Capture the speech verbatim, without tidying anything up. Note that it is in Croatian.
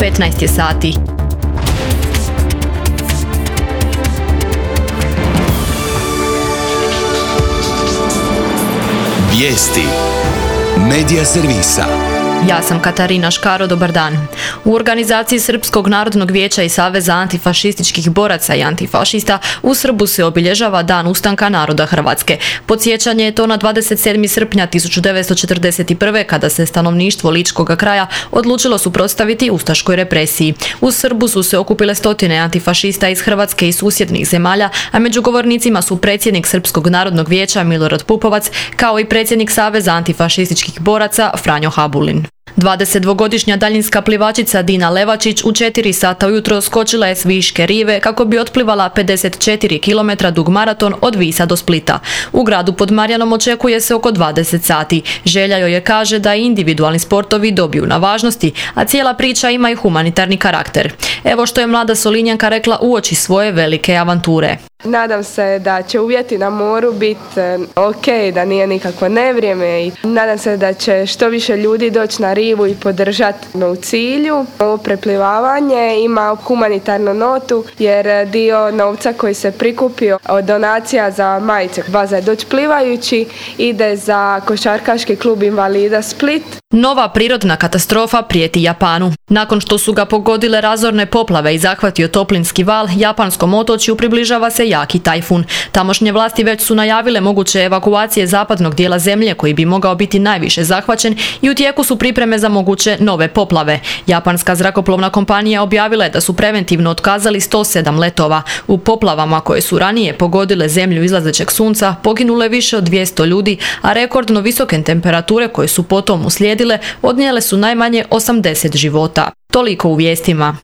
petnaest je sati. Vijesti Medija servisa. Ja sam Katarina Škaro, dobar dan. U organizaciji Srpskog narodnog vijeća i Saveza antifašističkih boraca i antifašista u Srbu se obilježava Dan ustanka naroda Hrvatske. Podsjećanje je to na dvadeset sedmog srpnja tisuću devetsto četrdeset prve. kada se stanovništvo Ličkoga kraja odlučilo suprotstaviti ustaškoj represiji. U Srbu su se okupile stotine antifašista iz Hrvatske i susjednih zemalja, a među govornicima su predsjednik Srpskog narodnog vijeća Milorad Pupovac, kao i predsjednik Saveza antifašističkih boraca Franjo Habulin. dvadesetdvogodišnja daljinska plivačica Dina Levačić u četiri sata ujutro skočila je s Viške rive kako bi otplivala pedeset četiri kilometra dug maraton od Visa do Splita. U gradu pod Marjanom očekuje se oko dvadeset sati. Želja joj je, kaže, da individualni sportovi dobiju na važnosti, a cijela priča ima i humanitarni karakter. Evo što je mlada Solinjanka rekla uoči svoje velike avanture. Nadam se da će uvjeti na moru biti ok, da nije nikakvo nevrijeme i nadam se da će što više ljudi doći na rivu i podržati me u cilju. Ovo preplivavanje ima humanitarnu notu jer dio novca koji se prikupio od donacija za majice Vaza doći plivajući ide za košarkaški klub invalida Split. Nova prirodna katastrofa prijeti Japanu. Nakon što su ga pogodile razorne poplave i zahvatio toplinski val, japanskom otočju približava se jaki tajfun. Tamošnje vlasti već su najavile moguće evakuacije zapadnog dijela zemlje koji bi mogao biti najviše zahvaćen i u tijeku su pripreme za moguće nove poplave. Japanska zrakoplovna kompanija objavila je da su preventivno otkazali sto sedam letova. U poplavama koje su ranije pogodile zemlju izlazećeg sunca poginule više od dvjesto ljudi, a rekordno visoke temperature koje su potom uslijedile odnijele su najmanje osamdeset života. Toliko u vijestima.